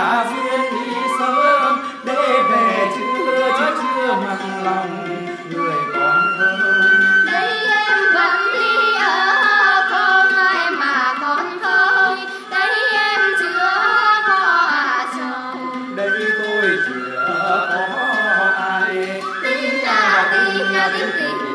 là duyên đi sớm để về chưa mặn lòng người còn thơm. Đây em vẫn đi ở không ai mà còn không, đây em chưa có chồng, đây tôi chưa có ai. tình là tình